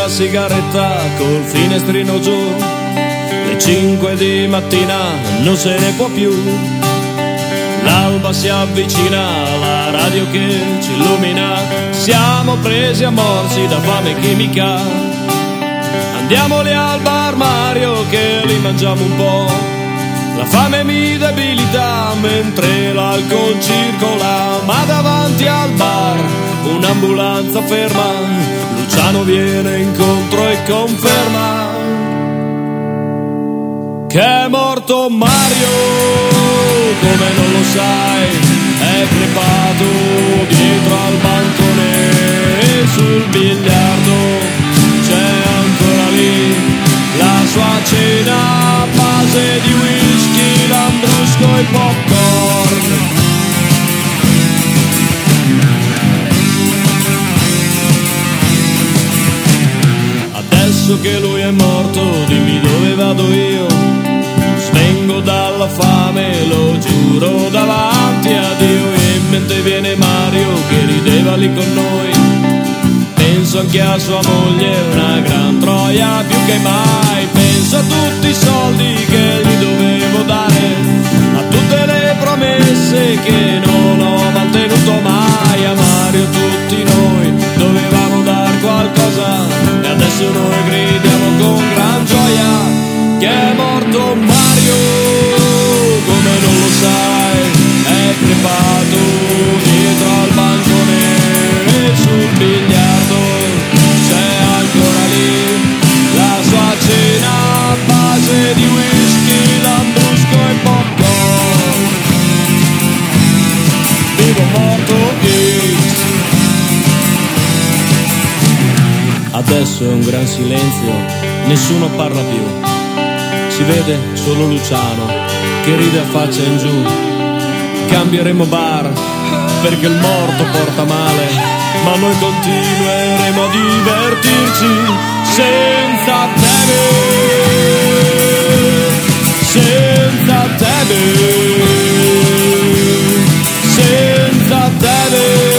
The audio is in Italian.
la sigaretta col finestrino giù. Le 5 di mattina non se ne può più. L'alba si avvicina, la radio che ci illumina. Siamo presi a morsi da fame chimica. Andiamo lì al bar Mario che li mangiamo un po'. La fame mi debilita mentre l'alcol circola. Ma davanti al bar un'ambulanza ferma. Luciano viene incontro e conferma che è morto Mario. Come non lo sai, è crepato dietro al bancone. E sul biliardo c'è ancora lì la sua cena a base di whisky, lambrusco e popcorn. Adesso che lui è morto, dimmi dove vado io. Svengo dalla fame, lo giuro davanti a Dio. E in mente viene Mario che rideva lì con noi. Penso anche a sua moglie, una gran troia più che mai. Penso a tutti i soldi che gli dovevo dare, a tutte le promesse che non ho mantenuto mai. A Mario tutti noi dovevamo dar qualcosa e adesso noi gridiamo con gran gioia che è morto Mario. Come non lo sai, è crepato dietro al bancone. E sul biliardo c'è ancora lì la sua cena a base di whisky, lambrusco e popcorn. Vivo morto X. Adesso è un gran silenzio, nessuno parla più. Si vede solo Luciano che ride a faccia in giù. Cambieremo bar perché il morto porta male, ma noi continueremo a divertirci senza teme, senza teme, senza teme.